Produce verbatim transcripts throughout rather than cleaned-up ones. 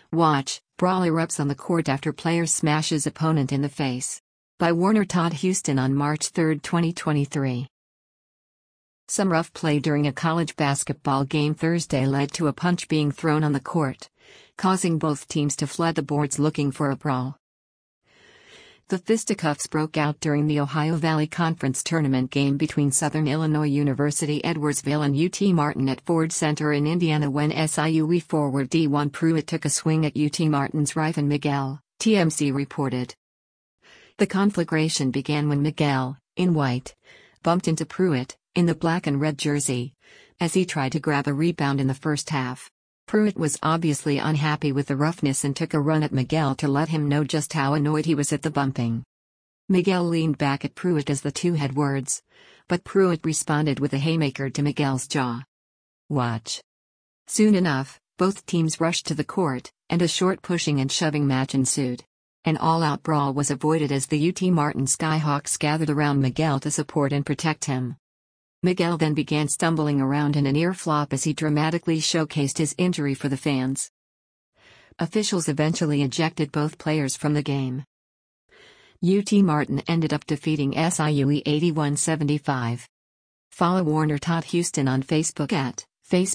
Watch, brawl erupts on the court after player smashes opponent in the face. By Warner Todd Houston on March third, twenty twenty-three. Some rough play during a college basketball game Thursday led to a punch being thrown on the court, causing both teams to flood the boards looking for a brawl. The fisticuffs broke out during the Ohio Valley Conference tournament game between Southern Illinois University Edwardsville and U T Martin at Ford Center in Indiana when S I U E forward Dewan Pruitt took a swing at U T Martin's Ryvan Miguel, T M C reported. The conflagration began when Miguel, in white, bumped into Pruitt, in the black and red jersey, as he tried to grab a rebound in the first half. Pruitt was obviously unhappy with the roughness and took a run at Miguel to let him know just how annoyed he was at the bumping. Miguel leaned back at Pruitt as the two had words, but Pruitt responded with a haymaker to Miguel's jaw. Watch. Soon enough, both teams rushed to the court, and a short pushing and shoving match ensued. An all-out brawl was avoided as the U T Martin Skyhawks gathered around Miguel to support and protect him. Miguel then began stumbling around in a near flop as he dramatically showcased his injury for the fans. Officials eventually ejected both players from the game. U T Martin ended up defeating S I U E eighty-one seventy-five. Follow Warner Todd Houston on Facebook at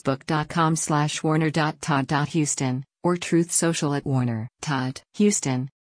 facebook.com slash warner.todd.houston or Truth Social at Warner Todd Houston.